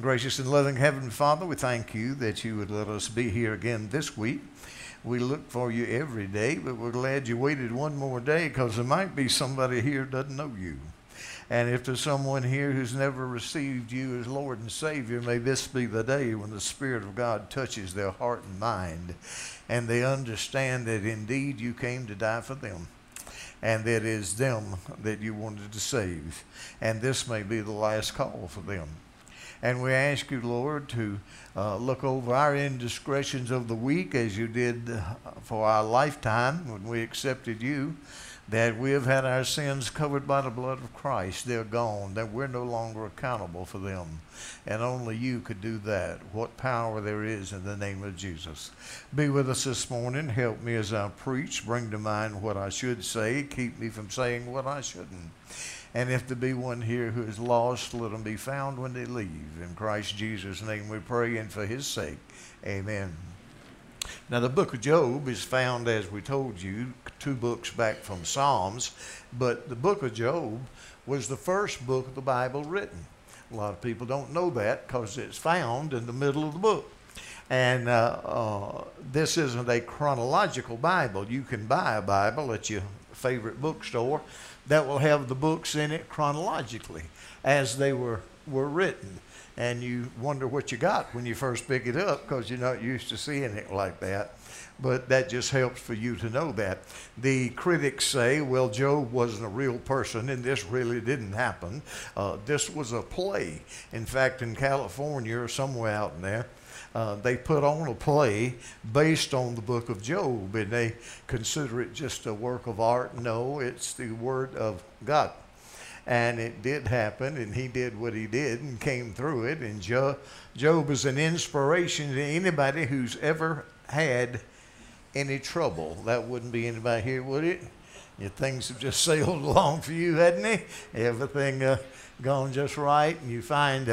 Gracious and loving Heavenly Father, we thank you that you would let us be here again this week. We look for you every day, but we're glad you waited one more day because there might be somebody here who doesn't know you. And if there's someone here who's never received you as Lord and Savior, may this be the day when the Spirit of God touches their heart and mind, and they understand that indeed you came to die for them, and that it is them that you wanted to save. And this may be the last call for them. And we ask you, Lord, to look over our indiscretions of the week as you did for our lifetime when we accepted you, that we have had our sins covered by the blood of Christ. They're gone, that we're no longer accountable for them. And only you could do that. What power there is in the name of Jesus. Be with us this morning. Help me as I preach. Bring to mind what I should say. Keep me from saying what I shouldn't. And if there be one here who is lost, let them be found when they leave. In Christ Jesus' name we pray, and for his sake, amen. Now, the book of Job is found, as we told you, 2 books back from Psalms, but the book of Job was the first book of the Bible written. A lot of people don't know that because it's found in the middle of the book. And this isn't a chronological Bible. You can buy a Bible at your favorite bookstore that will have the books in it chronologically as they were written. And you wonder what you got when you first pick it up because you're not used to seeing it like that. But that just helps for you to know that. The critics say, well, Job wasn't a real person and this really didn't happen. This was a play. In fact, in California or somewhere out in there, they put on a play based on the book of Job, and they consider it just a work of art. No, it's the word of God. And it did happen, and he did what he did and came through it. And Job is an inspiration to anybody who's ever had any trouble. That wouldn't be anybody here, would it? Your things have just sailed along for you, hadn't they? Everything gone just right, and you find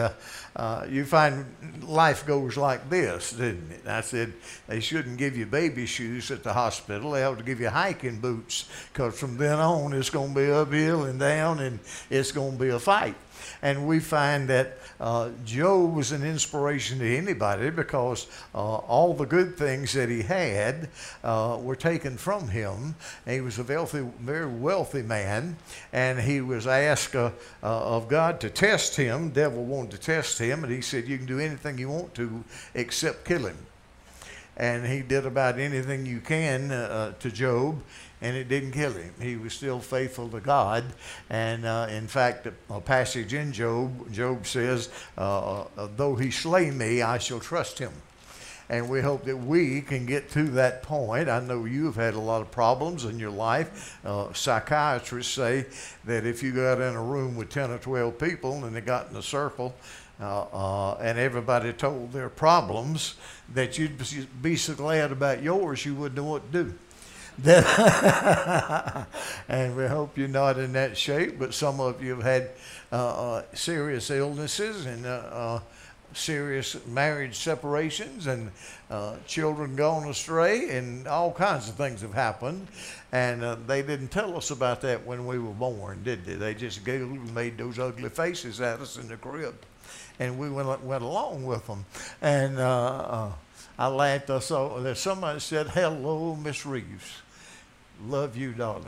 life goes like this, didn't it? I said they shouldn't give you baby shoes at the hospital. They ought to give you hiking boots, because from then on it's going to be uphill and down, and it's going to be a fight. And we find that Job was an inspiration to anybody because all the good things that he had were taken from him. And he was a very wealthy man, and he was asked of God to test him. The devil wanted to test him, and he said, you can do anything you want to except kill him. And he did about anything you can to Job, and it didn't kill him. He was still faithful to God. And in fact, a passage in Job says, though he slay me, I shall trust him. And we hope that we can get to that point. I know you've had a lot of problems in your life. Psychiatrists say that if you got in a room with 10 or 12 people and they got in a circle, and everybody told their problems, that you'd be so glad about yours you wouldn't know what to do. And we hope you're not in that shape, but some of you have had serious illnesses and serious marriage separations and children gone astray, and all kinds of things have happened. And they didn't tell us about that when we were born, did they? They just giggled and made those ugly faces at us in the crib. And we went along with them. And I laughed. I saw that somebody said, hello, Miss Reeves. Love you, darling.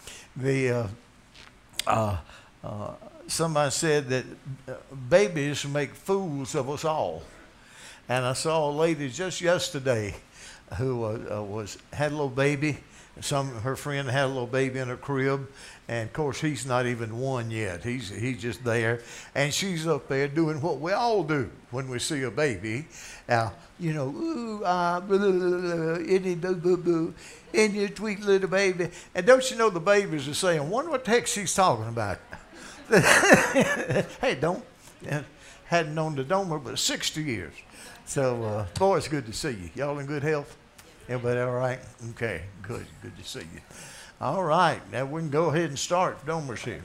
Somebody said that babies make fools of us all. And I saw a lady just yesterday who had a little baby. Her friend had a little baby in her crib, and of course he's not even 1 yet. He's just there, and she's up there doing what we all do when we see a baby. Now, ooh, blah, blah, blah, isn't you sweet little baby? And don't you know the babies are saying, wonder what the heck she's talking about. Hey, don't. Hadn't known the Domer but 60 years. So, boy, it's good to see you. Y'all in good health? Everybody all right? Okay, good. Good to see you. All right, now we can go ahead and start. Domer's here.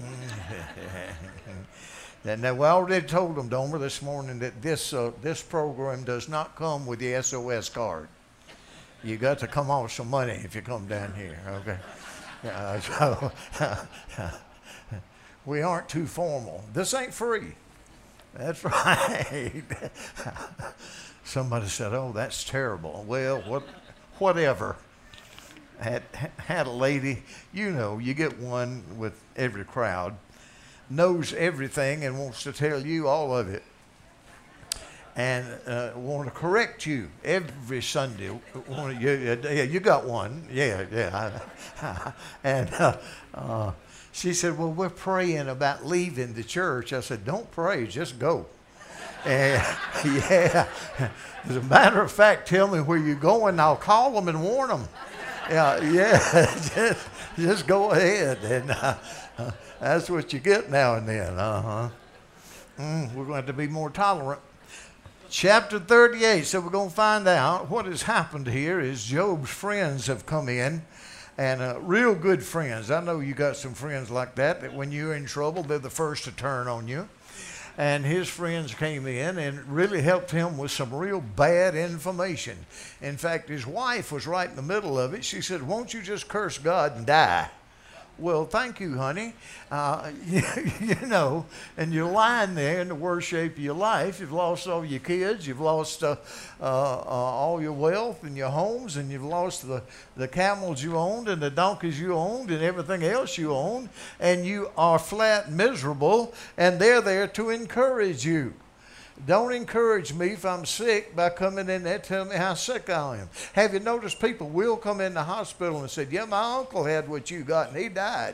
Now, we already told them, Domer, this morning that this program does not come with the SOS card. You got to come off some money if you come down here, okay? So we aren't too formal. This ain't free. That's right. Somebody said, "Oh, that's terrible." Well, whatever. Had a lady, you know, you get one with every crowd, knows everything and wants to tell you all of it, and want to correct you every Sunday. Yeah, you got one. Yeah. And she said, "Well, we're praying about leaving the church." I said, "Don't pray, just go." And yeah, as a matter of fact, tell me where you're going. I'll call them and warn them. Yeah, just go ahead, and that's what you get now and then. We're going to have to be more tolerant. Chapter 38. So we're going to find out what has happened here. Is Job's friends have come in, and real good friends. I know you got some friends like that. That when you're in trouble, they're the first to turn on you. And his friends came in and really helped him with some real bad information. In fact, his wife was right in the middle of it. She said, "Won't you just curse God and die?" Well, thank you, honey. You know, and you're lying there in the worst shape of your life. You've lost all your kids. You've lost all your wealth and your homes, and you've lost the camels you owned and the donkeys you owned and everything else you owned, and you are flat miserable, and they're there to encourage you. Don't encourage me if I'm sick by coming in there telling me how sick I am. Have you noticed people will come in the hospital and say, "Yeah, my uncle had what you got and he died."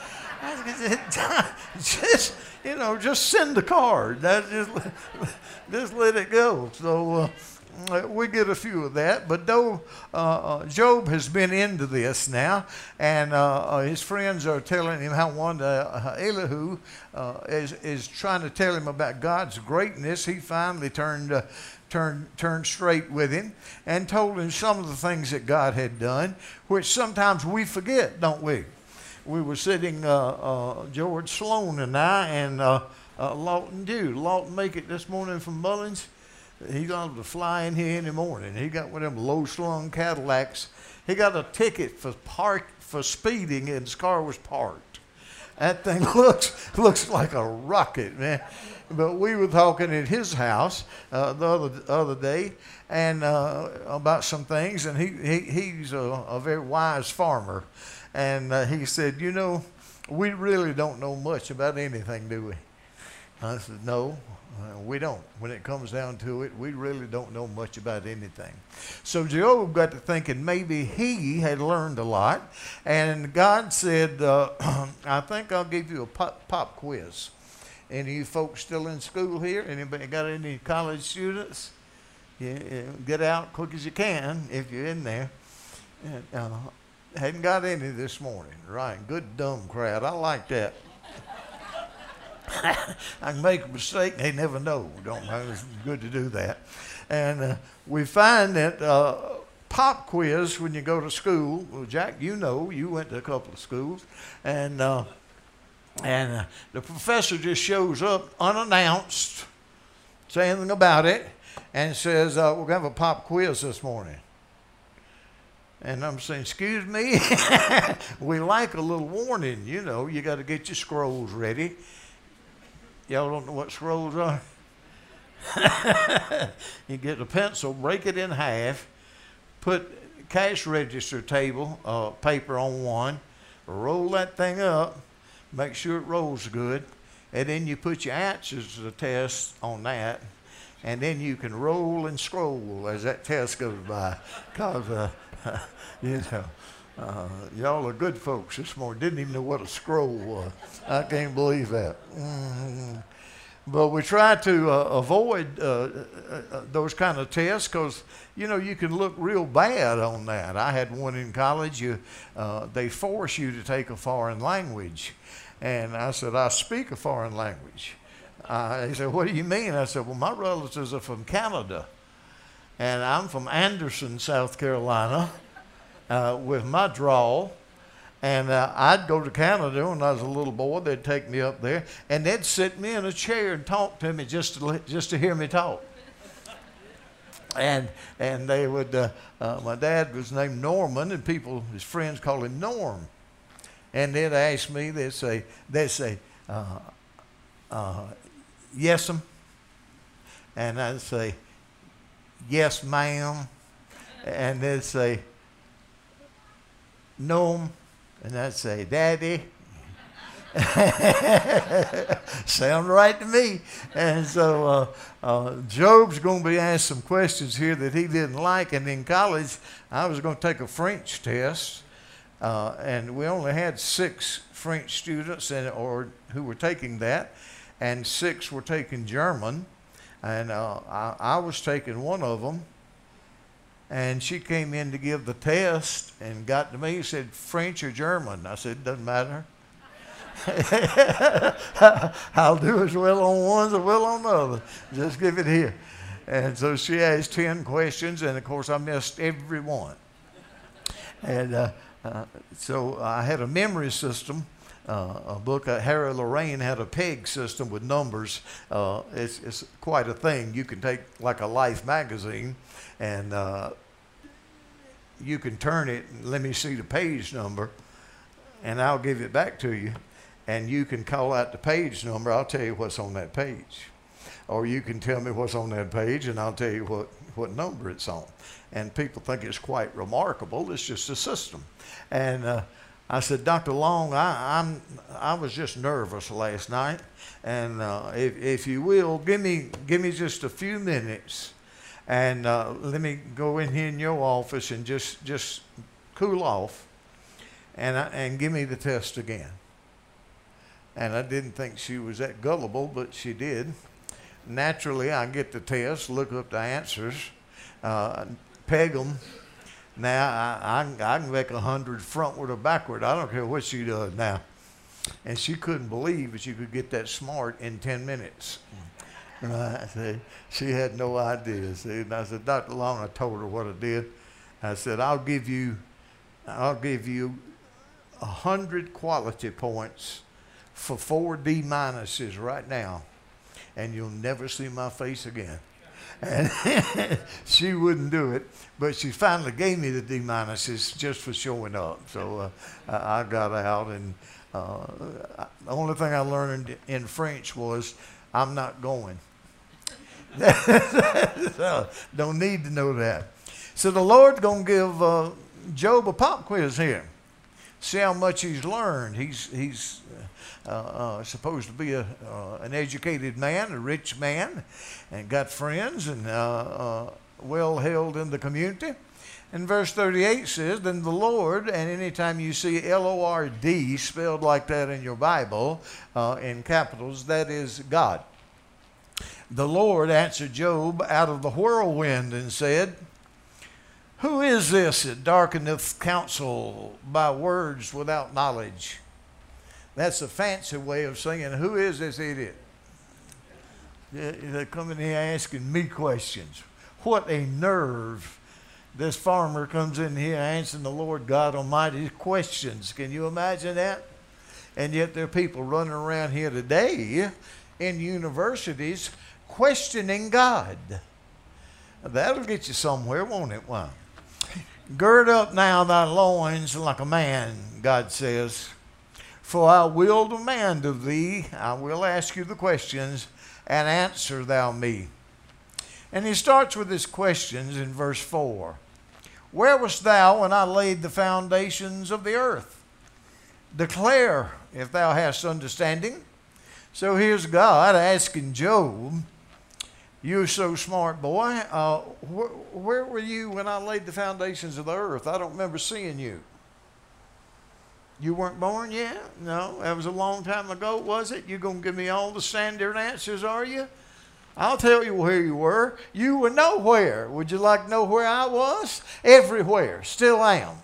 Just send the card. Just let it go. So we get a few of that. But though Job has been into this now, and his friends are telling him how one Elihu is trying to tell him about God's greatness, he finally turned straight with him and told him some of the things that God had done, which sometimes we forget, don't we? We were sitting, George Sloan and I, and Lawton Dew. Lawton make it this morning from Mullins. He's going to fly in here in the morning. He got one of them low-slung Cadillacs. He got a ticket for speeding, and his car was parked. That thing looks like a rocket, man. But we were talking at his house the other day and about some things, and he's a very wise farmer. And he said, "You know, we really don't know much about anything, do we?" I said, "No. We don't. When it comes down to it, we really don't know much about anything." So Job got to thinking maybe he had learned a lot. And God said, "I think I'll give you a pop quiz." Any of you folks still in school here? Anybody got any college students? Yeah, get out quick as you can if you're in there. Hadn't got any this morning. Right. Good dumb crowd. I like that. I can make a mistake, they never know. It's good to do that. And we find that pop quiz when you go to school. Well, Jack, you know, you went to a couple of schools, and the professor just shows up unannounced, say anything about it, and says, "We're going to have a pop quiz this morning." And I'm saying, "Excuse me?" We like a little warning, you know. You got to get your scrolls ready. Y'all don't know what scrolls are? You get a pencil, break it in half, put cash register table paper on one, roll that thing up, make sure it rolls good, and then you put your answers to the test on that, and then you can roll and scroll as that test goes by. Because, y'all are good folks this morning. Didn't even know what a scroll was. I can't believe that. But we try to avoid those kind of tests because, you know, you can look real bad on that. I had one in college. They force you to take a foreign language. And I said, "I speak a foreign language." He said, "What do you mean?" I said, "Well, my relatives are from Canada. And I'm from Anderson, South Carolina. With my drawl, and I'd go to Canada when I was a little boy. They'd take me up there, and they'd sit me in a chair and talk to me just to hear me talk. And they would. My dad was named Norman, and his friends called him Norm. And they'd ask me. They'd say, "Yes'm." And I'd say, yes, ma'am. And they'd say, no. And I'd say, Daddy. Sound right to me. And so Job's going to be asked some questions here that he didn't like. And in college, I was going to take a French test. And we only had 6 French students who were taking that. And 6 were taking German. And I was taking one of them. And she came in to give the test and got to me and said, French or German? I said, doesn't matter. I'll do as well on one as well on the other. Just give it here. And so she asked 10 questions, and of course I missed every one. And so I had a memory system. A book, Harry Lorraine had a PEG system with numbers. It's quite a thing. You can take like a Life magazine and you can turn it and let me see the page number and I'll give it back to you. And you can call out the page number. I'll tell you what's on that page. Or you can tell me what's on that page and I'll tell you what number it's on. And people think it's quite remarkable. It's just a system. And I said, Dr. Long, I was just nervous last night, and if you will, give me just a few minutes, and let me go in here in your office and just cool off, and give me the test again. And I didn't think she was that gullible, but she did. Naturally, I get the test, look up the answers, peg them. Now, I can make 100 frontward or backward. I don't care what she does now. And she couldn't believe that you could get that smart in 10 minutes. Right? See, she had no idea. See, and I said, Dr. Long, I told her what I did. I said, I'll give you 100 quality points for 4 D minuses right now, and you'll never see my face again. And she wouldn't do it, but she finally gave me the D minuses just for showing up. So I got out, and the only thing I learned in French was I'm not going. So, don't need to know that. So the Lord's going to give Job a pop quiz here. See how much he's learned. He's supposed to be an educated man, a rich man, and got friends and well held in the community. And verse 38 says, then the Lord, and anytime you see L-O-R-D spelled like that in your Bible in capitals, that is God. The Lord answered Job out of the whirlwind and said, who is this that darkeneth counsel by words without knowledge? That's a fancy way of saying, who is this idiot? They're coming here asking me questions. What a nerve. This farmer comes in here answering the Lord God Almighty's questions. Can you imagine that? And yet there are people running around here today in universities questioning God. That'll get you somewhere, won't it? Why? Gird up now thy loins like a man, God says. For I will demand of thee, I will ask you the questions, and answer thou me. And he starts with his questions in verse 4. Where wast thou when I laid the foundations of the earth? Declare, if thou hast understanding. So here's God asking Job, you're so smart, boy. Where were you when I laid the foundations of the earth? I don't remember seeing you. You weren't born yet? No, that was a long time ago, was it? You're going to give me all the standard answers, are you? I'll tell you where you were. You were nowhere. Would you like to know where I was? Everywhere. Still am.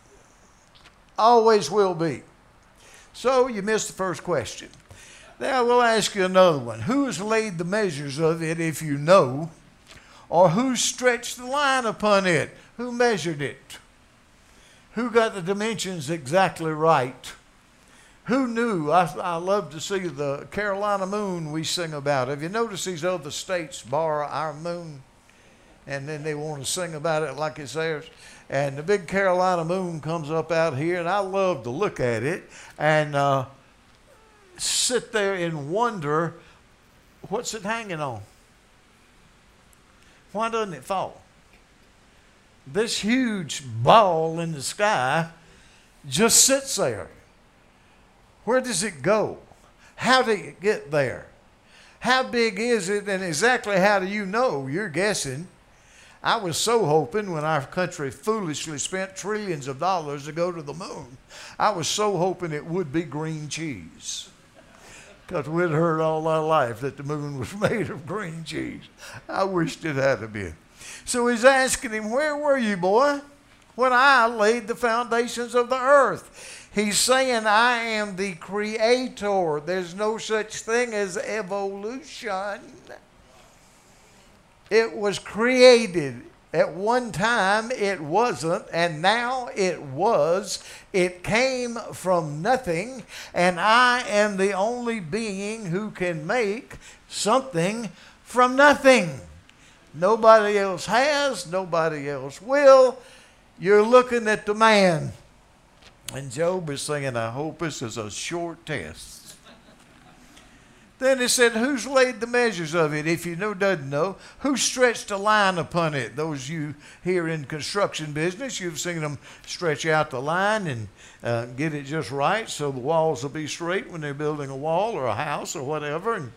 Always will be. So you missed the first question. Now we'll ask you another one. Who has laid the measures of it, if you know? Or who stretched the line upon it? Who measured it? Who got the dimensions exactly right? Who knew? I love to see the Carolina moon we sing about. Have you noticed these other states borrow our moon? And then they want to sing about it like it's theirs. And the big Carolina moon comes up out here, and I love to look at it and sit there and wonder, what's it hanging on? Why doesn't it fall? This huge ball in the sky just sits there. Where does it go? How did it get there? How big is it, and exactly how do you know? You're guessing. I was so hoping when our country foolishly spent trillions of dollars to go to the moon, I was so hoping it would be green cheese. Because we'd heard all our life that the moon was made of green cheese. I wished it had been. So he's asking him, where were you, boy, when I laid the foundations of the earth? He's saying, I am the creator. There's no such thing as evolution. It was created. At one time it wasn't, and now it was. It came from nothing, and I am the only being who can make something from nothing. Nobody else has, nobody else will. You're looking at the man. And Job is saying, I hope this is a short test. Then he said, who's laid the measures of it? If you know, doesn't know, who stretched a line upon it? Those you here in construction business, you've seen them stretch out the line and get it just right so the walls will be straight when they're building a wall or a house or whatever. And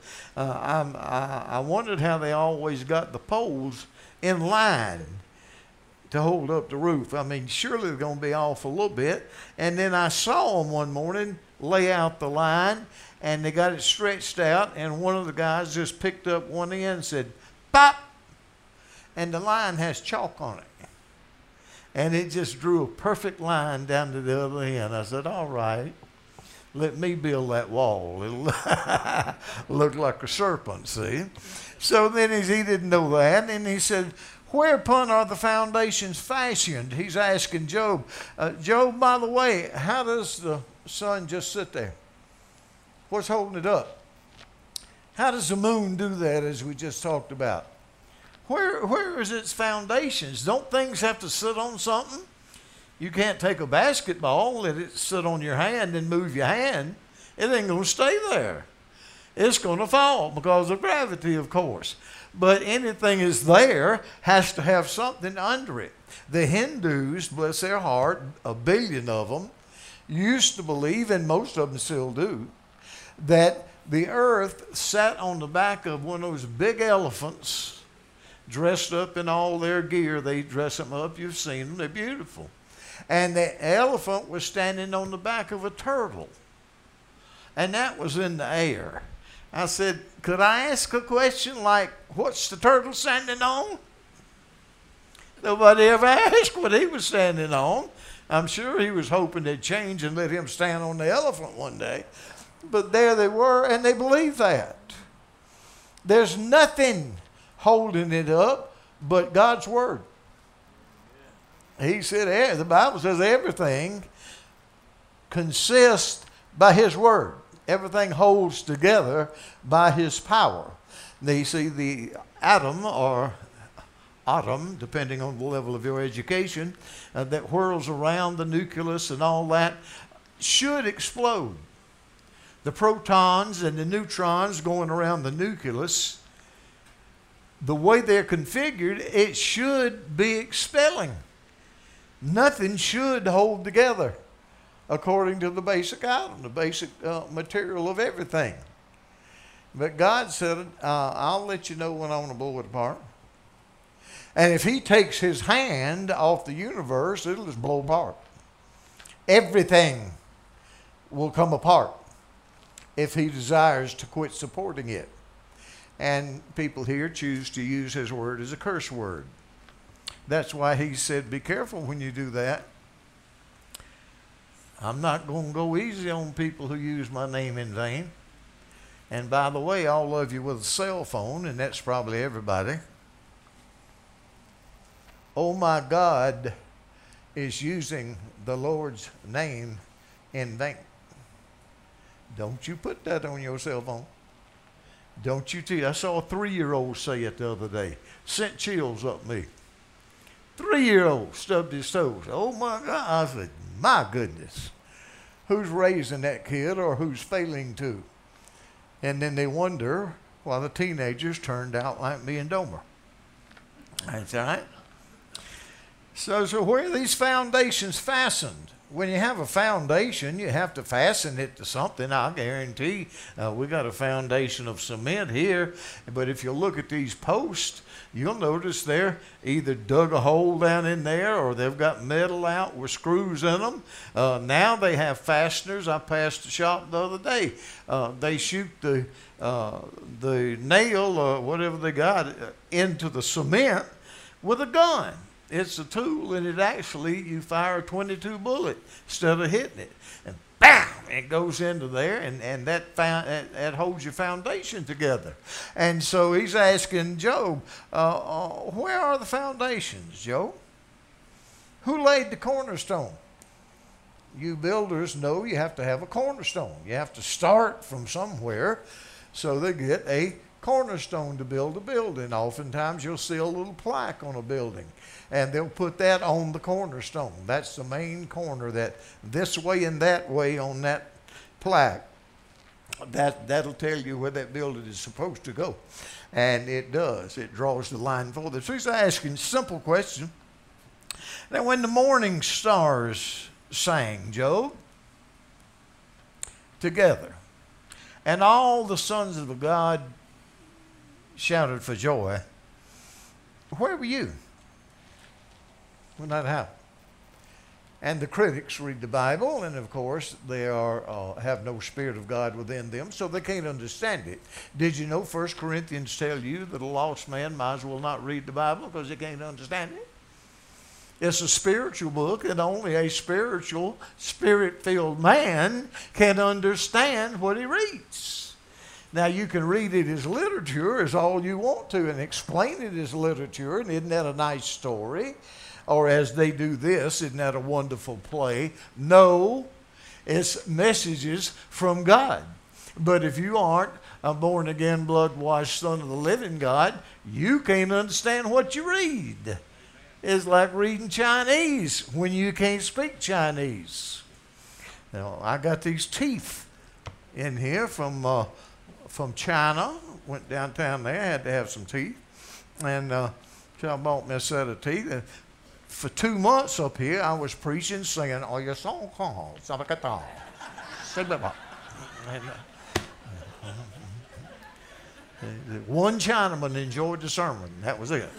I wondered how they always got the poles in line to hold up the roof. I mean, surely they're going to be off a little bit. And then I saw them one morning lay out the line, and they got it stretched out, and one of the guys just picked up one end and said, pop! And the line has chalk on it. And it just drew a perfect line down to the other end. I said, all right, let me build that wall. It'll look like a serpent, see? So then he didn't know that, and he said, whereupon are the foundations fashioned? He's asking Job. Job, by the way, how does the sun just sit there? What's holding it up? How does the moon do that, as we just talked about? Where is its foundations? Don't things have to sit on something? You can't take a basketball, let it sit on your hand and move your hand. It ain't going to stay there. It's going to fall because of gravity, of course. But anything is there has to have something under it. The Hindus, bless their heart, 1 billion of them, used to believe, and most of them still do, that the earth sat on the back of one of those big elephants dressed up in all their gear. They dress them up. You've seen them. They're beautiful. And the elephant was standing on the back of a turtle. And that was in the air. I said, could I ask a question like, what's the turtle standing on? Nobody ever asked what he was standing on. I'm sure he was hoping they'd change and let him stand on the elephant one day. But there they were, and they believed that. There's nothing holding it up but God's Word. He said, the Bible says everything consists by His Word. Everything holds together by His power. Now you see the atom, or atom, depending on the level of your education, that whirls around the nucleus and all that, should explode. The protons and the neutrons going around the nucleus, the way they're configured, it should be expelling. Nothing should hold together according to the basic atom, the basic material of everything. But God said, I'll let you know when I want to blow it apart. And if He takes His hand off the universe, it'll just blow apart. Everything will come apart if He desires to quit supporting it. And people here choose to use His word as a curse word. That's why He said, be careful when you do that. I'm not going to go easy on people who use my name in vain. And by the way, all of you with a cell phone, and that's probably everybody, oh my God is using the Lord's name in vain. Don't you put that on your cell phone. Don't you tell. I saw a 3-year-old say it the other day. Sent chills up me. 3-year-old stubbed his toes. Oh my God. I said, my goodness. Who's raising that kid, or who's failing to? And then they wonder why the teenagers turned out like me and Domer. That's right. So where are these foundations fastened? When you have a foundation, you have to fasten it to something. I guarantee we got a foundation of cement here. But if you look at these posts, you'll notice they're either dug a hole down in there or they've got metal out with screws in them. Now they have fasteners. I passed the shop the other day. They shoot the nail or whatever they got into the cement with a gun. It's a tool, and it actually, you fire a .22 bullet instead of hitting it. And bam, it goes into there, and that holds your foundation together. And so he's asking Job, where are the foundations, Job? Who laid the cornerstone? You builders know you have to have a cornerstone. You have to start from somewhere, so they get a cornerstone to build a building. Oftentimes you'll see a little plaque on a building, and they'll put that on the cornerstone. That's the main corner, that this way and that way on that plaque. That'll tell you where that building is supposed to go. And it does. It draws the line forward. So he's asking a simple question. Now, when the morning stars sang, Job, together, and all the sons of God shouted for joy, where were you when that happened? And the critics read the Bible, and of course they have no Spirit of God within them, so they can't understand it. Did you know 1 Corinthians tell you that a lost man might as well not read the Bible because he can't understand it? It's a spiritual book, and only a spiritual, spirit-filled man can understand what he reads. Now, you can read it as literature as all you want to and explain it as literature, and isn't that a nice story? Or as they do this, isn't that a wonderful play? No, it's messages from God. But if you aren't a born-again, blood-washed son of the living God, you can't understand what you read. It's like reading Chinese when you can't speak Chinese. Now, I got these teeth in here from China. Went downtown there, had to have some teeth. And so I bought me a set of teeth. And for 2 months up here, I was preaching, singing, "Oh, you're so cold." One Chinaman enjoyed the sermon. That was it.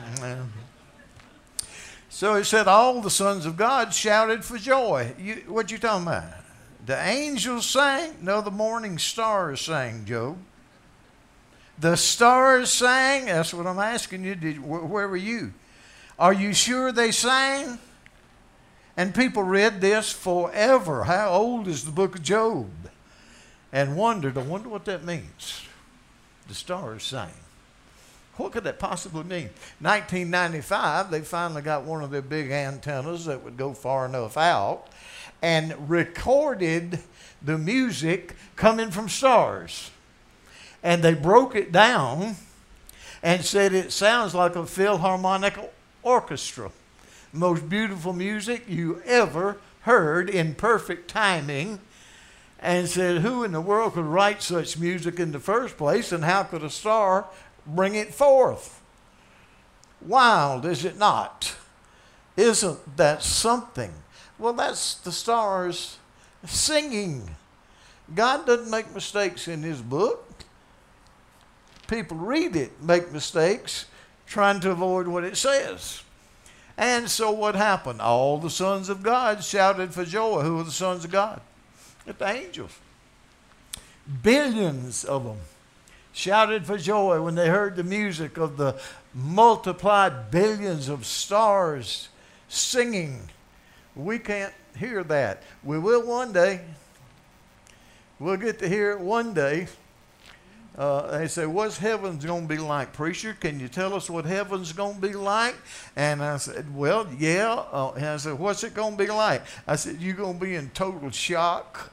So it said, all the sons of God shouted for joy. What you talking about? The angels sang? No, the morning stars sang, Job. The stars sang? That's what I'm asking you. Where were you? Are you sure they sang? And people read this forever. How old is the book of Job? And I wonder what that means. The stars sang. What could that possibly mean? 1995, they finally got one of their big antennas that would go far enough out and recorded the music coming from stars. And they broke it down and said it sounds like a Philharmonic orchestra. Most beautiful music you ever heard in perfect timing. And said, who in the world could write such music in the first place, and how could a star bring it forth? Wild, is it not? Isn't that something? Well, that's the stars singing. God doesn't make mistakes in his book. People read it, make mistakes, trying to avoid what it says. And so what happened? All the sons of God shouted for joy. Who are the sons of God? The angels. Billions of them shouted for joy when they heard the music of the multiplied billions of stars singing. We can't hear that. We will one day. We'll get to hear it one day. They say, what's heaven's going to be like, preacher? Can you tell us what heaven's going to be like? And I said, well, yeah. And I said, what's it going to be like? I said, you're going to be in total shock.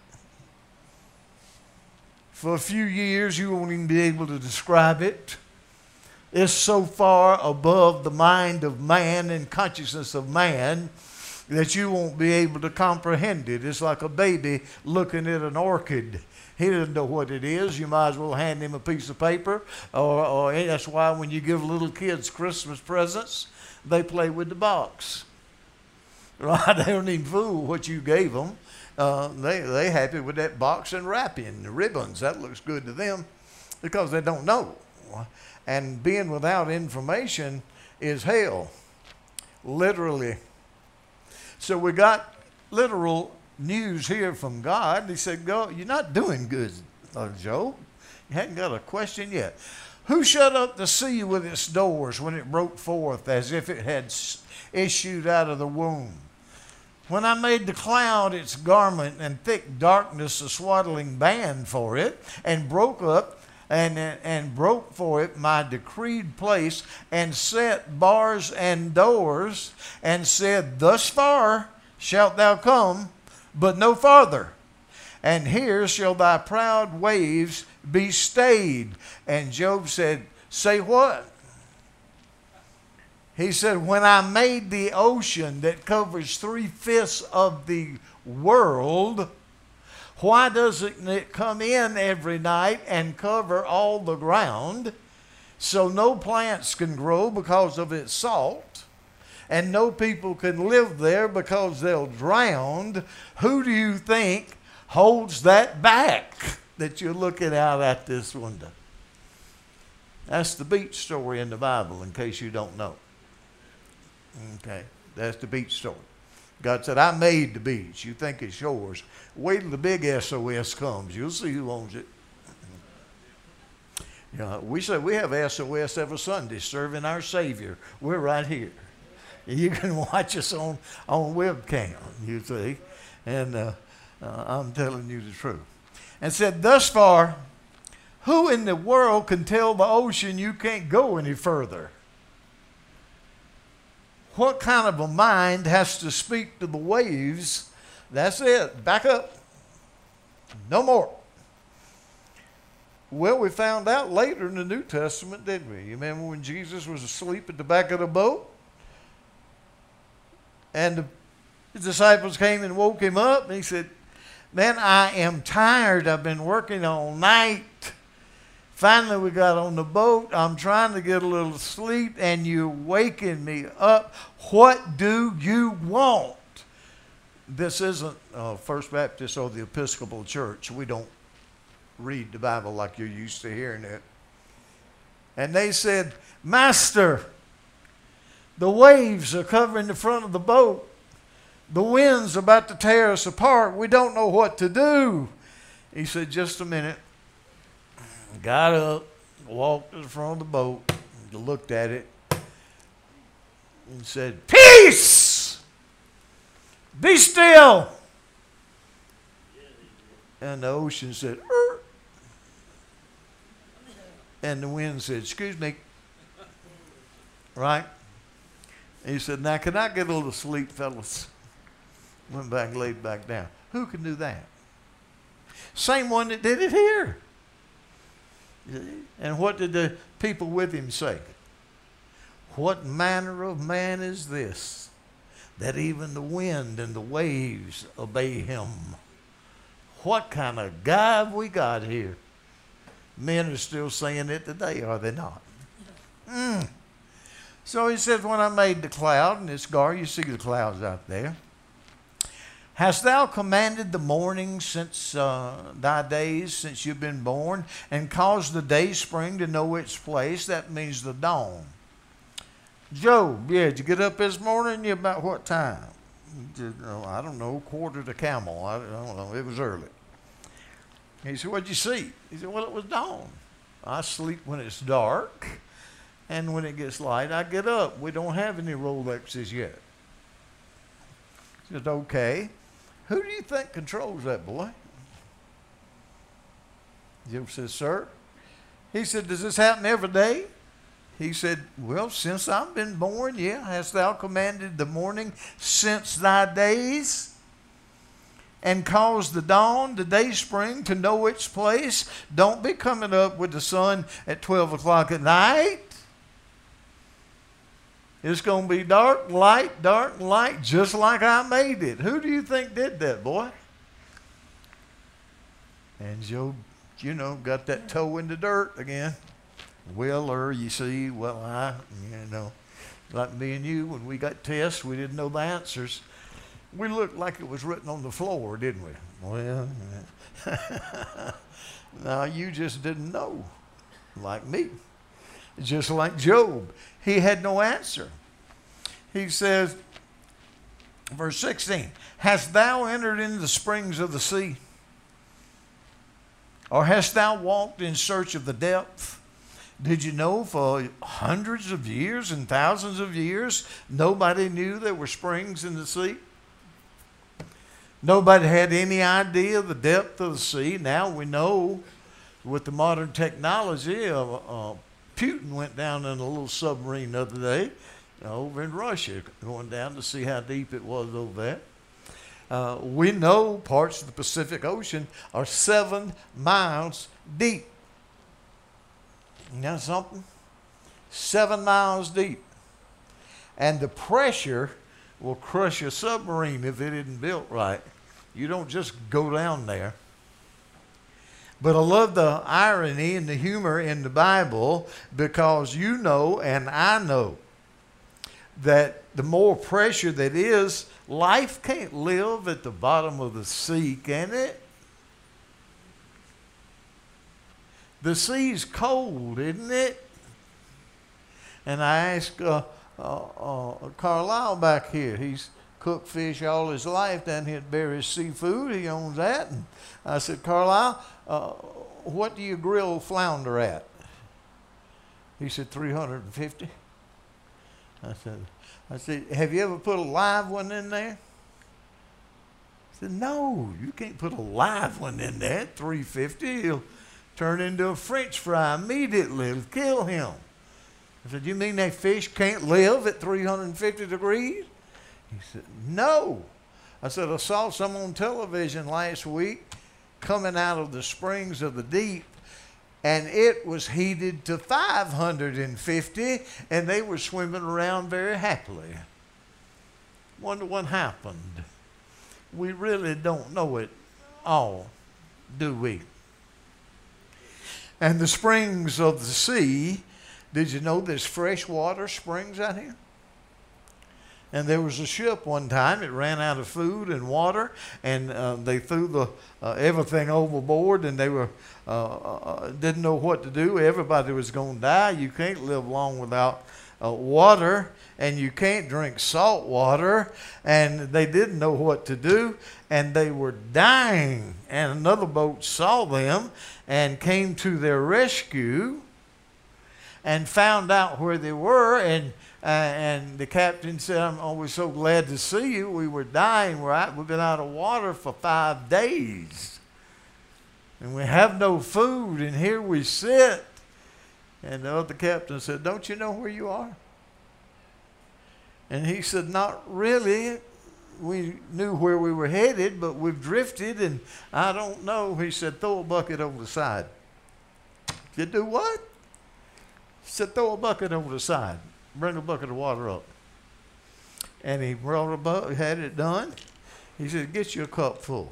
For a few years, you won't even be able to describe it. It's so far above the mind of man and consciousness of man that you won't be able to comprehend it. It's like a baby looking at an orchid. He doesn't know what it is. You might as well hand him a piece of paper. Or that's why when you give little kids Christmas presents, they play with the box. Right? They don't even fool what you gave them. They happy with that box and wrapping, the ribbons. That looks good to them because they don't know. And being without information is hell, literally. So we got literal news here from God. He said, "Go, you're not doing good, Job. You hadn't got a question yet. Who shut up the sea with its doors when it broke forth as if it had issued out of the womb? When I made the cloud its garment and thick darkness a swaddling band for it, and broke up and broke for it my decreed place, and set bars and doors, and said, Thus far shalt thou come, but no farther. And here shall thy proud waves be stayed." And Job said, "Say what?" He said, "When I made the ocean that covers 3/5 of the world, why doesn't it come in every night and cover all the ground so no plants can grow because of its salt, and no people can live there because they'll drown? Who do you think holds that back that you're looking out at this window?" That's the beach story in the Bible, in case you don't know. Okay, that's the beach story. God said, "I made the beach. You think it's yours. Wait till the big SOS comes. You'll see who owns it." You know, we say we have SOS every Sunday serving our Savior. We're right here. You can watch us on webcam, you see. And I'm telling you the truth. And said, "Thus far, who in the world can tell the ocean you can't go any further?" What kind of a mind has to speak to the waves? That's it. Back up. No more. Well, we found out later in the New Testament, didn't we? You remember when Jesus was asleep at the back of the boat? And the disciples came and woke him up, and he said, "Man, I am tired. I've been working all night. Finally, we got on the boat. I'm trying to get a little sleep, and you're waking me up. What do you want?" This isn't First Baptist or the Episcopal Church. We don't read the Bible like you're used to hearing it. And they said, "Master, the waves are covering the front of the boat. The wind's about to tear us apart. We don't know what to do." He said, "Just a minute." Got up, walked to the front of the boat, looked at it, and said, "Peace! Be still!" And the ocean said, "Er." And the wind said, "Excuse me." Right? And he said, "Now, can I get a little sleep, fellas?" Went back and laid back down. Who can do that? Same one that did it here. And what did the people with him say? "What manner of man is this, that even the wind and the waves obey him?" What kind of guy have we got here? Men are still saying it today, are they not? So he says, "When I made the cloud and its guard," you see the clouds out there. "Hast thou commanded the morning since thy days, since you've been born, and caused the day spring to know its place?" That means the dawn. Job, yeah, did you get up this morning? About what time? I don't know, quarter to camel. I don't know. It was early. He said, "What'd you see?" He said, "Well, it was dawn. I sleep when it's dark, and when it gets light, I get up. We don't have any Rolexes yet." He said, "Okay. Who do you think controls that, boy?" Job says, "Sir." He said, "Does this happen every day?" He said, "Well, since I've been born, yeah. Hast thou commanded the morning since thy days, and caused the dawn, the day spring, to know its place?" Don't be coming up with the sun at 12 o'clock at night. It's going to be dark and light, just like I made it. Who do you think did that, boy? And Job, got that toe in the dirt again. Well, you see, like me and you, when we got tests, we didn't know the answers. We looked like it was written on the floor, didn't we? Well, no, you just didn't know, like me. Just like Job, he had no answer. He says, verse 16, hast thou entered into the springs of the sea? Or hast thou walked in search of the depth? Did you know for hundreds of years and thousands of years, nobody knew there were springs in the sea? Nobody had any idea the depth of the sea. Now we know with the modern technology, Putin went down in a little submarine the other day over in Russia, going down to see how deep it was over there. We know parts of the Pacific Ocean are 7 miles deep. You know something? 7 miles deep. And the pressure will crush a submarine if it isn't built right. You don't just go down there. But I love the irony and the humor in the Bible, because you know and I know that the more pressure that is, life can't live at the bottom of the sea, can it? The sea's cold, isn't it? And I asked Carlisle back here. He's cooked fish all his life down here at Barry's Seafood. He owns that. And I said, Carlisle, what do you grill flounder at? He said, 350. I said, have you ever put a live one in there? He said, no, you can't put a live one in there at 350. He'll turn into a French fry immediately. It'll kill him. I said, you mean that fish can't live at 350 degrees? He said, no. I said, I saw some on television last week coming out of the springs of the deep, and it was heated to 550, and they were swimming around very happily. Wonder what happened. We really don't know it all, do we? And the springs of the sea, did you know there's freshwater springs out here? And there was a ship one time, it ran out of food and water, and they threw everything overboard, and they didn't know what to do. Everybody was going to die. You can't live long without water, and you can't drink salt water, and they didn't know what to do, and they were dying. And another boat saw them and came to their rescue and found out where they were, and the captain said, I'm always so glad to see you. We were dying. We've been out of water for 5 days. And we have no food, and here we sit. And the other captain said, don't you know where you are? And he said, not really. We knew where we were headed, but we've drifted, and I don't know. He said, throw a bucket over the side. You do what? He said, throw a bucket over the side. Bring a bucket of water up. And he brought a bucket, had it done. He said, get you a cup full.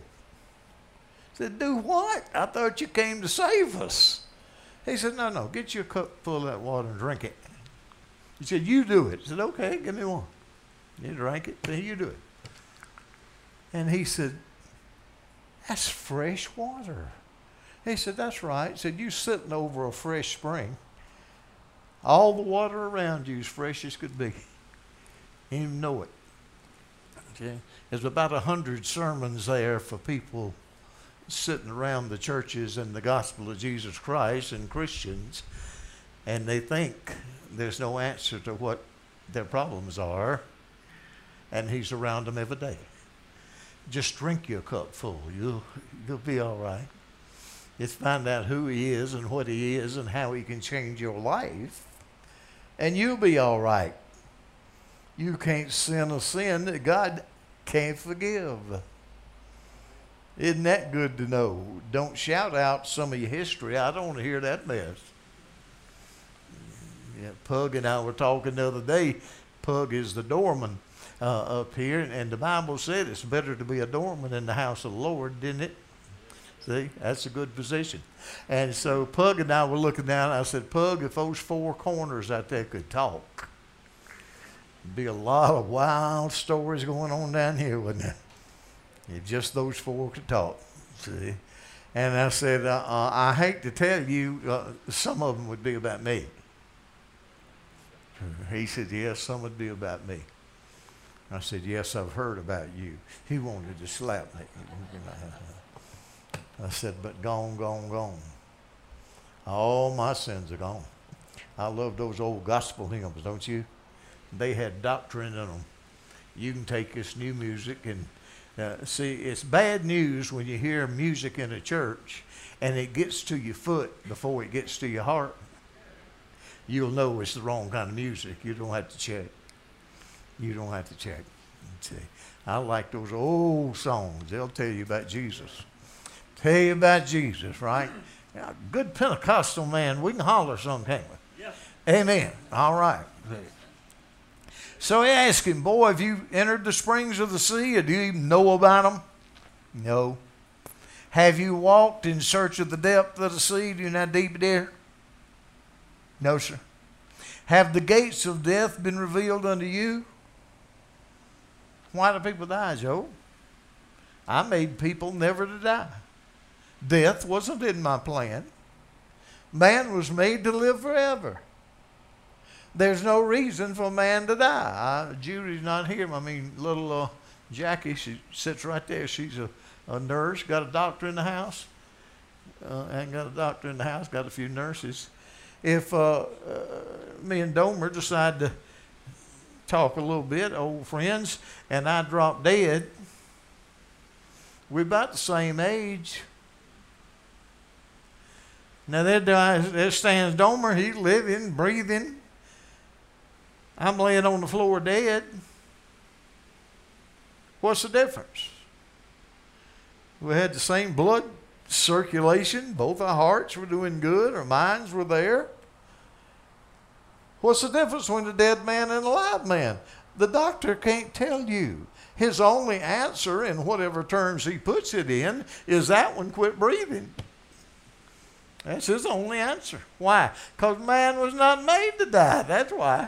I said, do what? I thought you came to save us. He said, no, get you a cup full of that water and drink it. He said, you do it. I said, okay, give me one. You drank it, then you do it. And he said, that's fresh water. He said, that's right. He said, you sitting over a fresh spring. All the water around you is fresh as could be. You didn't even know it. Okay? There's about 100 sermons there for people sitting around the churches and the gospel of Jesus Christ and Christians, and they think there's no answer to what their problems are, and he's around them every day. Just drink your cup full. You'll be all right. Just find out who he is and what he is and how he can change your life, and you'll be all right. You can't sin a sin that God can't forgive. Isn't that good to know? Don't shout out some of your history. I don't want to hear that mess. Yeah, Pug and I were talking the other day. Pug is the doorman up here, and the Bible said it's better to be a doorman in the house of the Lord, didn't it? See, that's a good position. And so Pug and I were looking down. I said, Pug, if those four corners out there could talk, there'd be a lot of wild stories going on down here, wouldn't there? If just those four could talk. See? And I said, I hate to tell you, some of them would be about me. He said, yes, some would be about me. I said, yes, I've heard about you. He wanted to slap me. I said, but gone, gone, gone. All my sins are gone. I love those old gospel hymns, don't you? They had doctrine in them. You can take this new music and see, it's bad news when you hear music in a church and it gets to your foot before it gets to your heart. You'll know it's the wrong kind of music. You don't have to check. You don't have to check. See, I like those old songs. They'll tell you about Jesus. Tell you about Jesus, right? Yeah, good Pentecostal man. We can holler some, can't we? Yes. Amen. All right. So he asked him, boy, have you entered the springs of the sea, or do you even know about them? No. Have you walked in search of the depth of the sea? Do you know how deep it is? No, sir. Have the gates of death been revealed unto you? Why do people die, Joe? I made people never to die. Death wasn't in my plan. Man was made to live forever. There's no reason for man to die. Judy's not here. I mean, little Jackie, she sits right there. She's a nurse, got a doctor in the house. Ain't got a doctor in the house, got a few nurses. If me and Domer decide to talk a little bit, old friends, and I drop dead, we're about the same age. Now there stands Domer. He's living, breathing. I'm laying on the floor dead. What's the difference? We had the same blood circulation. Both our hearts were doing good. Our minds were there. What's the difference between a dead man and a live man? The doctor can't tell you. His only answer, in whatever terms he puts it in, is that one quit breathing. That's his only answer. Why? Because man was not made to die. That's why.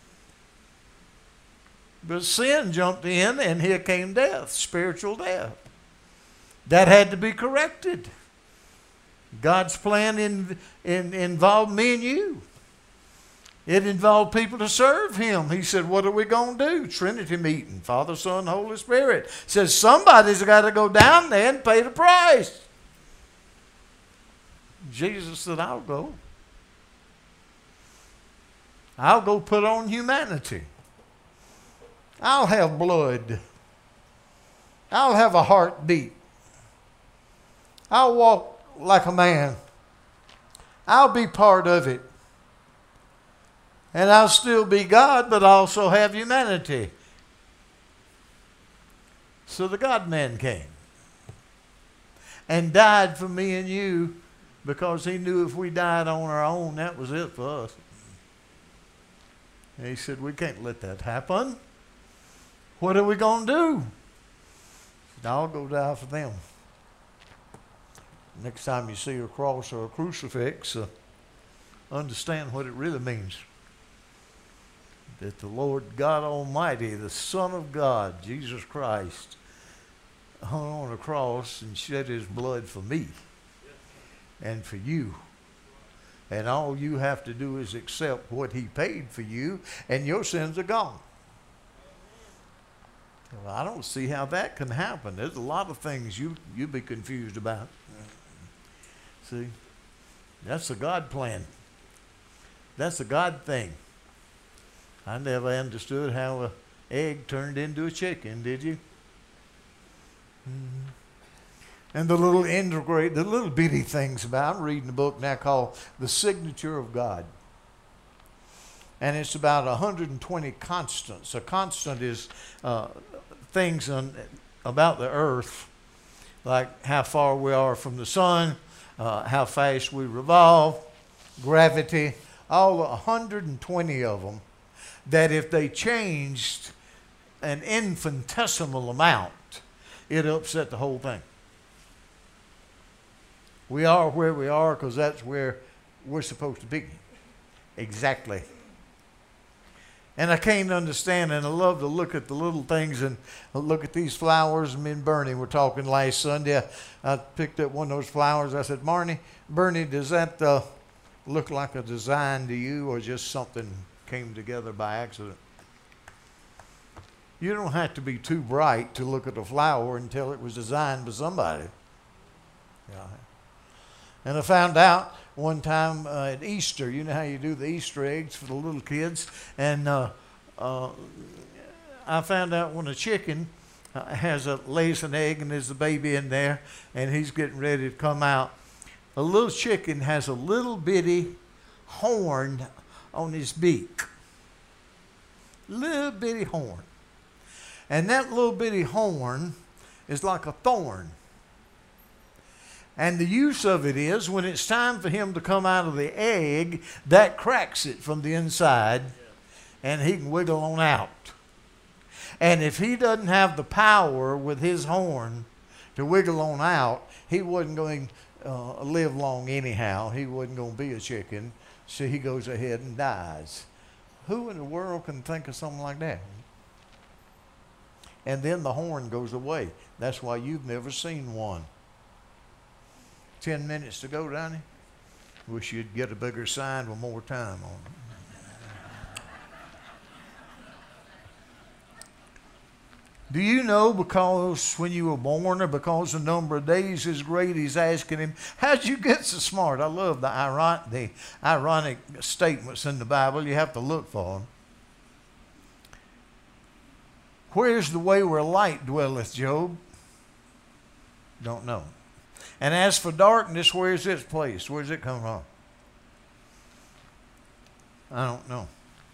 But sin jumped in, and here came death, spiritual death. That had to be corrected. God's plan involved me and you. It involved people to serve him. He said, what are we going to do? Trinity meeting, Father, Son, Holy Spirit. Says somebody's got to go down there and pay the price. Jesus said, I'll go. I'll go put on humanity. I'll have blood. I'll have a heartbeat. I'll walk like a man. I'll be part of it. And I'll still be God, but also have humanity. So the God-man came and died for me and you, because he knew if we died on our own, that was it for us. And he said, we can't let that happen. What are we going to do? I'll go die for them. Next time you see a cross or a crucifix, understand what it really means. That the Lord God Almighty, the Son of God, Jesus Christ, hung on a cross and shed his blood for me and for you. And all you have to do is accept what he paid for you, and your sins are gone. Well, I don't see how that can happen. There's a lot of things you'd be confused about. See, that's a God plan. That's a God thing. I never understood how an egg turned into a chicken, did you? Mm-hmm. And the little bitty things about, I'm reading a book now called The Signature of God. And it's about 120 constants. A constant is things about the earth, like how far we are from the sun, how fast we revolve, gravity, all 120 of them. that if they changed an infinitesimal amount, it upset the whole thing. We are where we are because that's where we're supposed to be. Exactly. And I can't understand, and I love to look at the little things and look at these flowers. Me and Bernie were talking last Sunday. I picked up one of those flowers. I said, Bernie, does that look like a design to you or just something came together by accident? You don't have to be too bright to look at a flower and tell it was designed by somebody. Yeah. And I found out one time at Easter, you know how you do the Easter eggs for the little kids? And I found out when a chicken lays an egg and there's a baby in there and he's getting ready to come out, a little chicken has a little bitty horn on his beak. Little bitty horn. And that little bitty horn is like a thorn. And the use of it is when it's time for him to come out of the egg, that cracks it from the inside and he can wiggle on out. And if he doesn't have the power with his horn to wiggle on out, he wasn't going to live long anyhow. He wasn't going to be a chicken. So he goes ahead and dies. Who in the world can think of something like that? And then the horn goes away. That's why you've never seen one. 10 minutes to go, Donnie. Wish you'd get a bigger sign with more time on it. Do you know because when you were born or because the number of days is great, he's asking him, how'd you get so smart? I love the ironic statements in the Bible. You have to look for them. Where's the way where light dwelleth, Job? Don't know. And as for darkness, where is its place? Where does it come from? I don't know.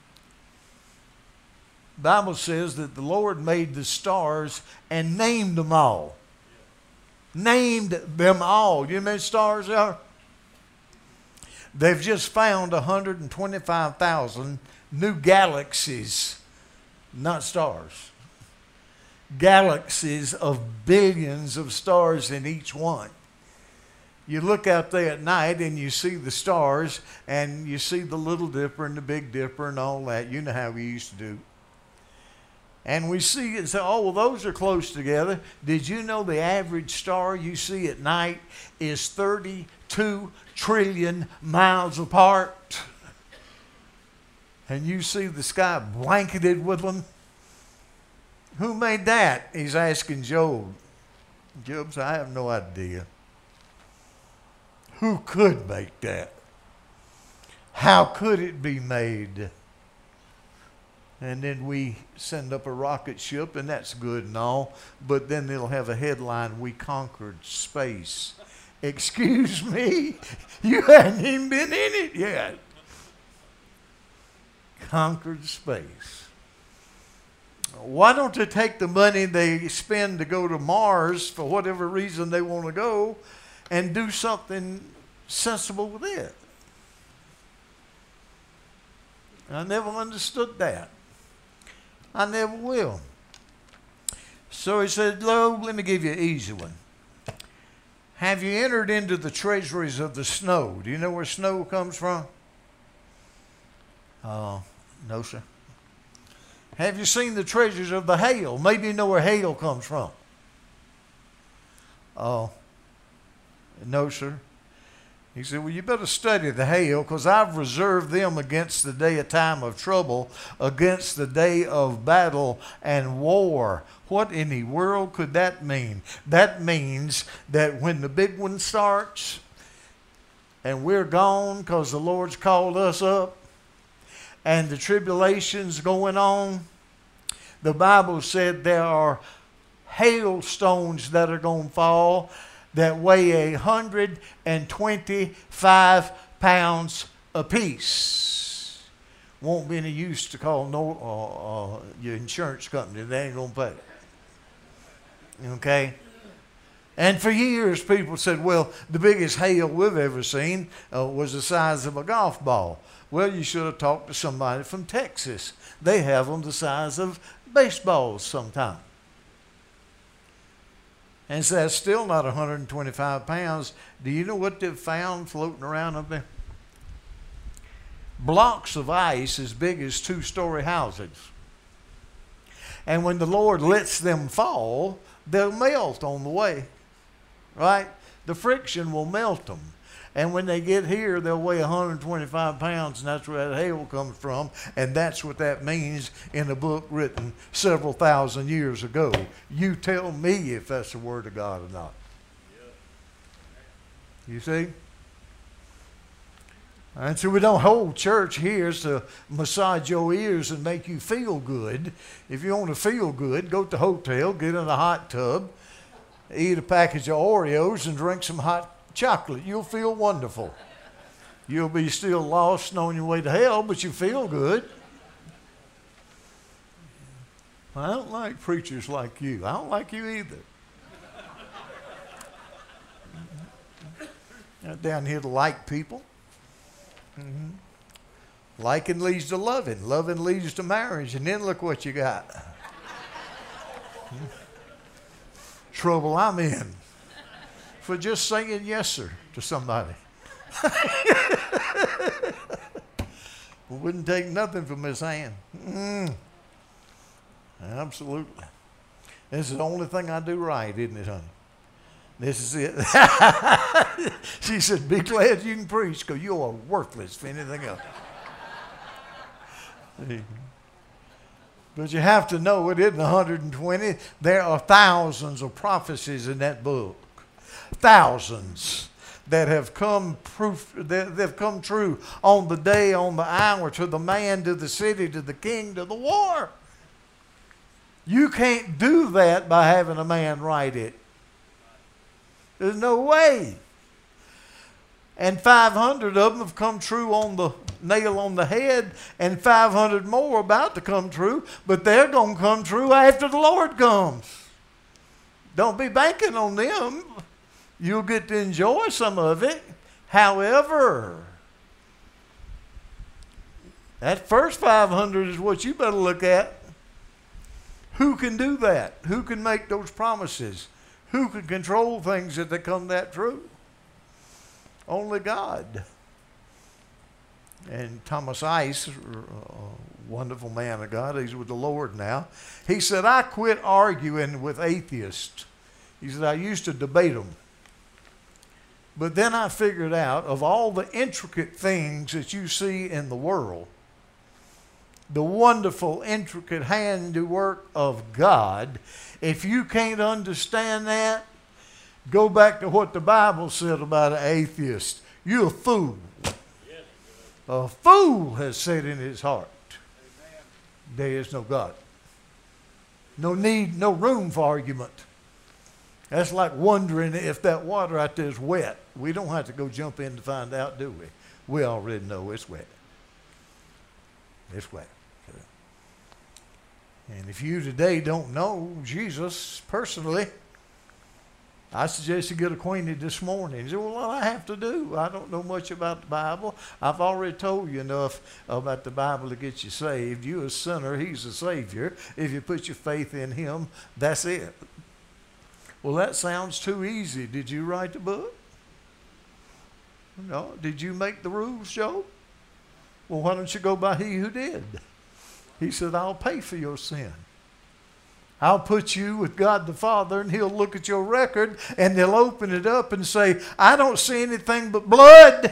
The Bible says that the Lord made the stars and named them all. Named them all. You know how many stars there are? They've just found 125,000 new galaxies, not stars. Galaxies of billions of stars in each one. You look out there at night and you see the stars and you see the Little Dipper and the Big Dipper and all that. You know how we used to do. And we see it and say, oh, well, those are close together. Did you know the average star you see at night is 32 trillion miles apart? And you see the sky blanketed with them? Who made that? He's asking Job. Job said, I have no idea. Who could make that? How could it be made? And then we send up a rocket ship, and that's good and all, but then it'll have a headline, we conquered space. Excuse me? You hadn't even been in it yet. Conquered space. Why don't they take the money they spend to go to Mars for whatever reason they want to go and do something sensible with it? I never understood that. I never will. So he said, Lo, let me give you an easy one. Have you entered into the treasuries of the snow? Do you know where snow comes from? No, sir. Have you seen the treasures of the hail? Maybe you know where hail comes from. No, sir. He said, well, you better study the hail because I've reserved them against the day of time of trouble, against the day of battle and war. What in the world could that mean? That means that when the big one starts and we're gone because the Lord's called us up and the tribulation's going on, the Bible said there are hailstones that are going to fall that weigh 125 pounds apiece. Won't be any use to call your insurance company. They ain't going to pay. Okay? And for years, people said, well, the biggest hail we've ever seen was the size of a golf ball. Well, you should have talked to somebody from Texas. They have them the size of baseballs sometimes. And so that's still not 125 pounds. Do you know what they've found floating around up there? Blocks of ice as big as 2-story houses. And when the Lord lets them fall, they'll melt on the way. Right? The friction will melt them. And when they get here, they'll weigh 125 pounds, and that's where that hail comes from. And that's what that means in a book written several thousand years ago. You tell me if that's the Word of God or not. You see? And so we don't hold church here to massage your ears and make you feel good. If you want to feel good, go to the hotel, get in a hot tub, eat a package of Oreos, and drink some hot chocolate. You'll feel wonderful. You'll be still lost and on your way to hell, but you feel good. I don't like preachers like you. I don't like you either. Not down here to like people. Liking leads to loving. Loving leads to marriage. And then look what you got. Trouble I'm in for just saying yes, sir, to somebody. Wouldn't take nothing from Miss Ann. Absolutely. This is the only thing I do right, isn't it, honey? This is it. She said, be glad you can preach because you are worthless for anything else. But you have to know it isn't 120. There are thousands of prophecies in that book. Thousands that have come they've come true on the day, on the hour, to the man, to the city, to the king, to the war. You can't do that by having a man write it. There's no way. And 500 of them have come true on the nail on the head, and 500 more about to come true, but they're going to come true after the Lord comes. Don't be banking on them. You'll get to enjoy some of it. However, that first 500 is what you better look at. Who can do that? Who can make those promises? Who can control things that they come that true? Only God. And Thomas Ice, a wonderful man of God, he's with the Lord now. He said, I quit arguing with atheists. He said, I used to debate them. But then I figured out, of all the intricate things that you see in the world, the wonderful, intricate handiwork of God, if you can't understand that, go back to what the Bible said about an atheist. You're a fool. A fool has said in his heart, there is no God. No need, no room for argument. That's like wondering if that water out there is wet. We don't have to go jump in to find out, do we? We already know it's wet. It's wet. And if you today don't know Jesus personally, I suggest you get acquainted this morning. You say, well, what do I have to do? I don't know much about the Bible. I've already told you enough about the Bible to get you saved. You're a sinner. He's a Savior. If you put your faith in Him, that's it. Well, that sounds too easy. Did you write the book? No. Did you make the rules, Job? Well, why don't you go by He who did? He said, I'll pay for your sin. I'll put you with God the Father, and He'll look at your record, and they'll open it up and say, I don't see anything but blood.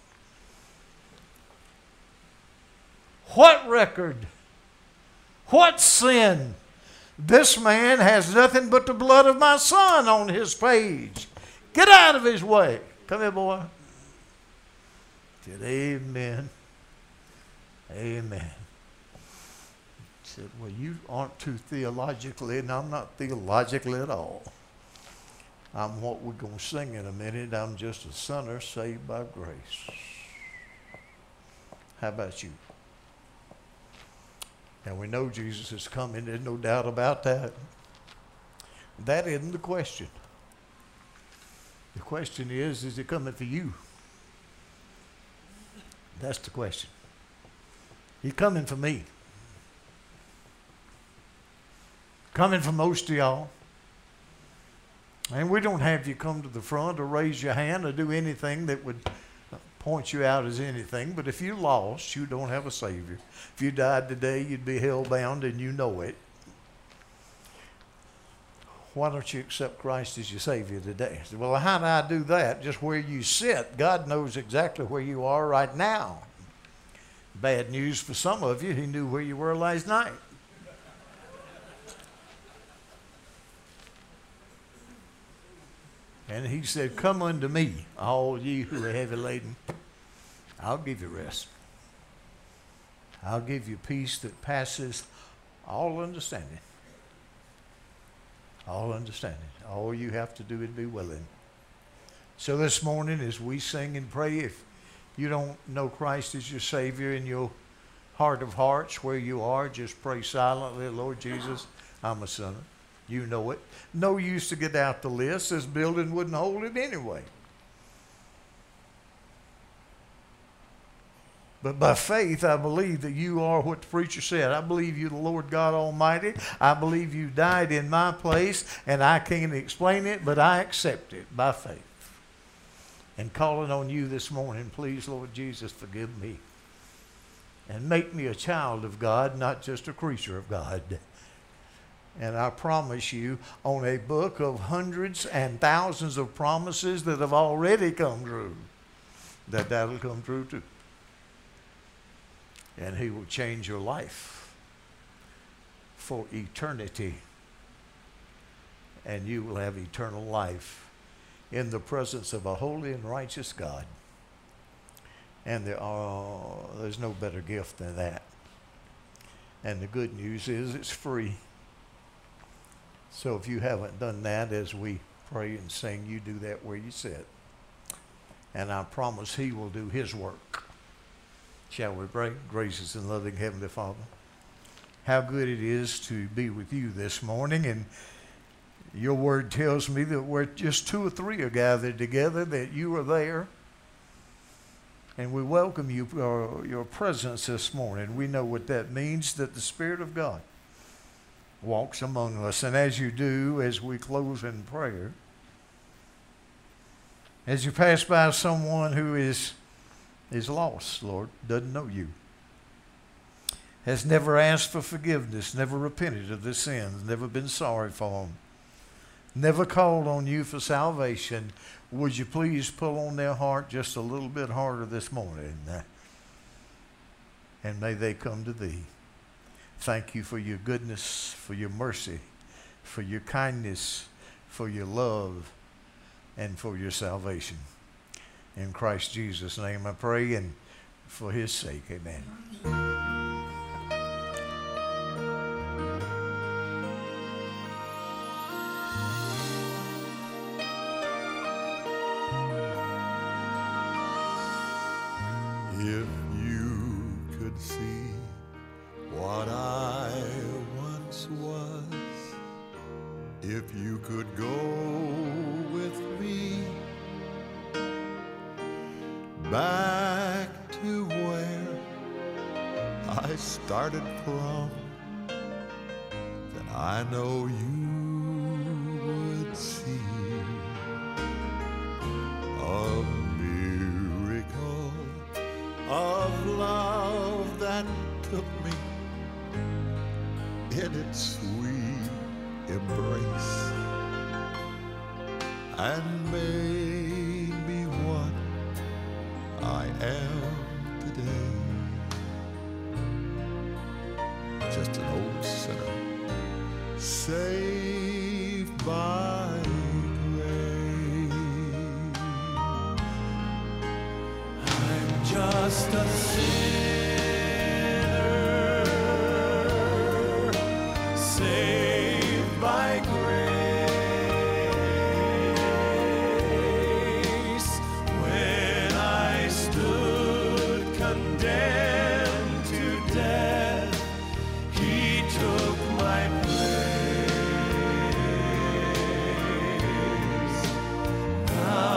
What record? What sin? This man has nothing but the blood of my son on his page. Get out of his way. Come here, boy. Said, amen. Amen. Said, well, you aren't too theologically, and I'm not theologically at all. I'm what we're going to sing in a minute. I'm just a sinner saved by grace. How about you? Now, we know Jesus is coming. There's no doubt about that. That isn't the question. The question is it coming for you? That's the question. He's coming for me. Coming for most of y'all. And we don't have you come to the front or raise your hand or do anything that would point you out as anything. But if you're lost, you don't have a Savior. If you died today, you'd be hell-bound, and you know it. Why don't you accept Christ as your Savior today? I said, well, how do I do that? Just where you sit. God knows exactly where you are right now. Bad news for some of you, He knew where you were last night. And He said, come unto me, all ye who are heavy laden. I'll give you rest. I'll give you peace that passes all understanding. All understanding. All you have to do is be willing. So this morning as we sing and pray, if you don't know Christ as your Savior in your heart of hearts where you are, just pray silently, Lord Jesus, I'm a sinner. You know it. No use to get out the list. This building wouldn't hold it anyway. But by faith, I believe that you are what the preacher said. I believe you, the Lord God Almighty. I believe you died in my place, and I can't explain it, but I accept it by faith. And calling on you this morning, please, Lord Jesus, forgive me. And make me a child of God, not just a creature of God. And I promise you, on a book of hundreds and thousands of promises that have already come true, that'll come true too. And He will change your life for eternity. And you will have eternal life in the presence of a holy and righteous God. And there's no better gift than that. And the good news is it's free. So if you haven't done that as we pray and sing, you do that where you sit. And I promise He will do His work. Shall we pray? Gracious and loving Heavenly Father, how good it is to be with you this morning. And your word tells me that where just 2 or 3 are gathered together, that you are there. And we welcome you, your presence this morning. We know what that means, that the Spirit of God walks among us. And as you do, as we close in prayer, as you pass by someone who is lost, Lord, doesn't know you, has never asked for forgiveness, never repented of their sins, never been sorry for them, never called on you for salvation, would you please pull on their heart just a little bit harder this morning? And may they come to thee. Thank you for your goodness, for your mercy, for your kindness, for your love, and for your salvation. In Christ Jesus' name I pray, and for His sake, amen. If you could see what I once was, if you could go with me back to where I started from, then I know you would see a miracle of love that took me in its sweet embrace and made me what I am today. Just an old sinner saved by grace. I'm just a sinner saved by grace. When I stood condemned to death, He took my place. Now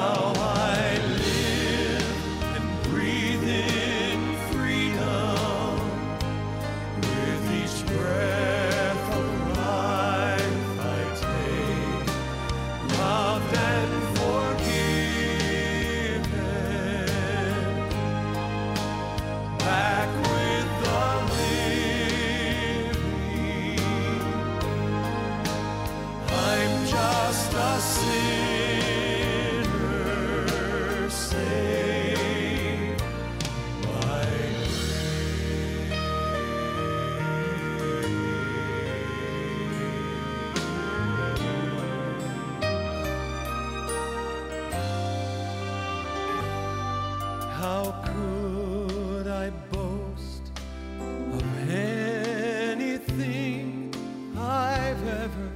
How could I boast of anything I've ever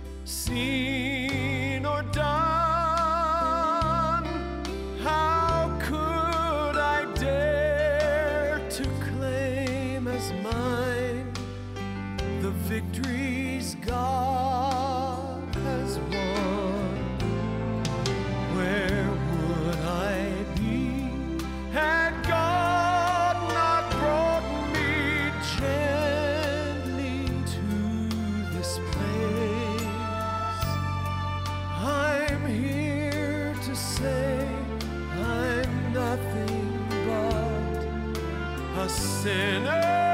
seen or done? How could I dare to claim as mine the victories God has won? Where would I be had God not brought me gently to this place? I'm here to say I'm nothing but a sinner.